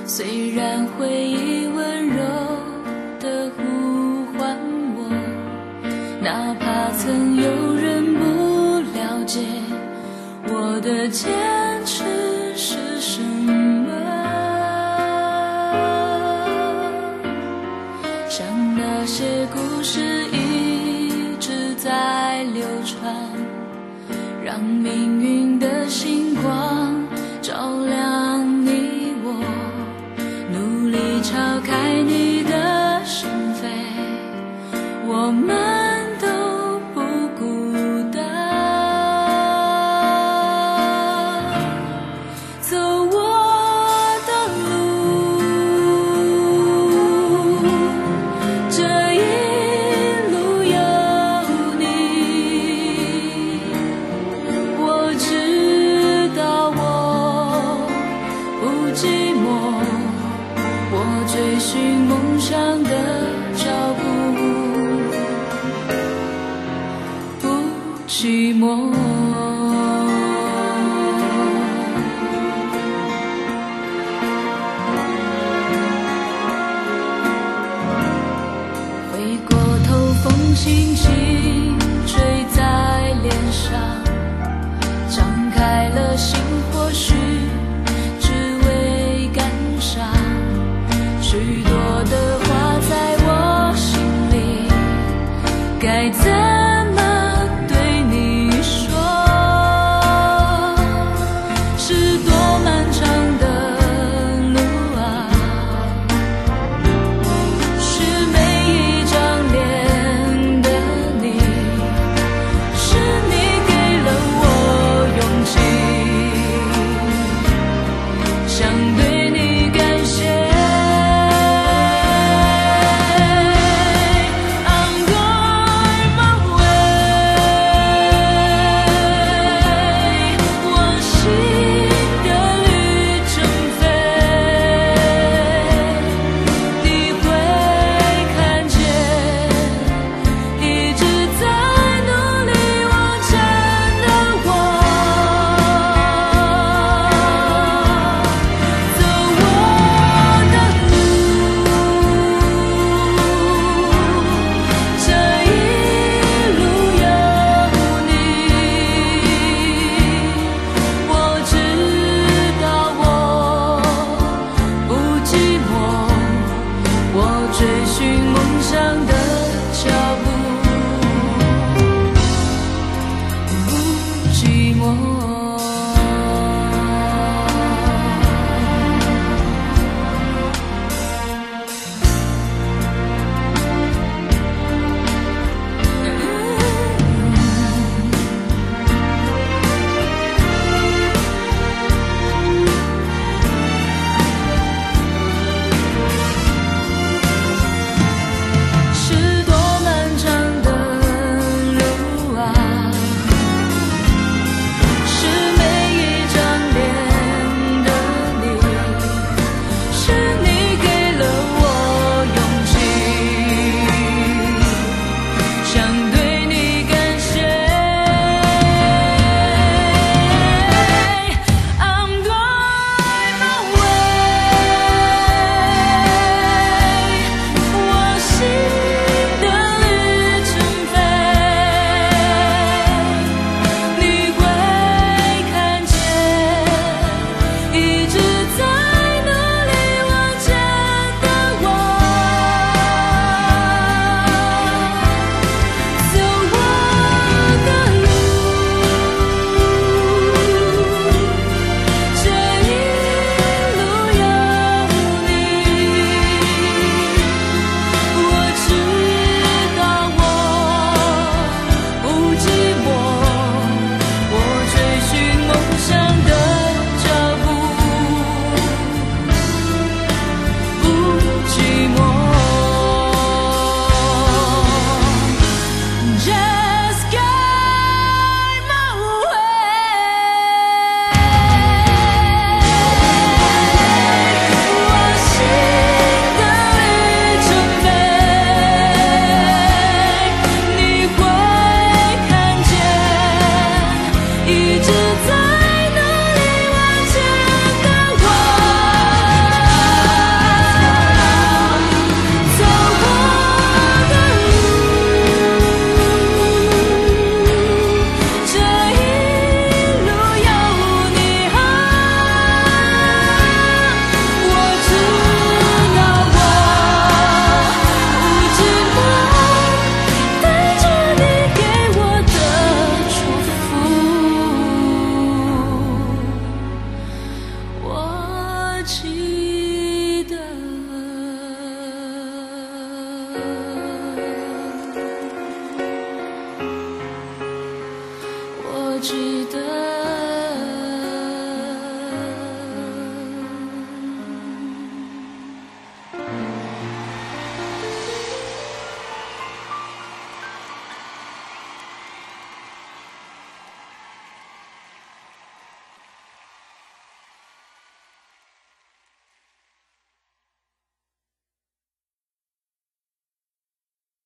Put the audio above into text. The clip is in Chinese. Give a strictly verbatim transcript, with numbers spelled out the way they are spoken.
虽然回忆温柔地呼唤我，哪怕曾有人不了解我的坚持是什么，像那些故事一直在流传，让命运的星光照亮你我，努力敲开你的心扉，我们都不孤单。走我的路，这一路有你，我知道我不寂寞，我追寻梦想的脚步不寂寞。回过头，风轻轻吹在脸上，张开了心，或许只为感伤。许多的话在我心里，该怎么对你说？是多漫长的路啊，是每一张脸的你，是你给了我勇气，想对你感谢。I'm going my 记得，我记得。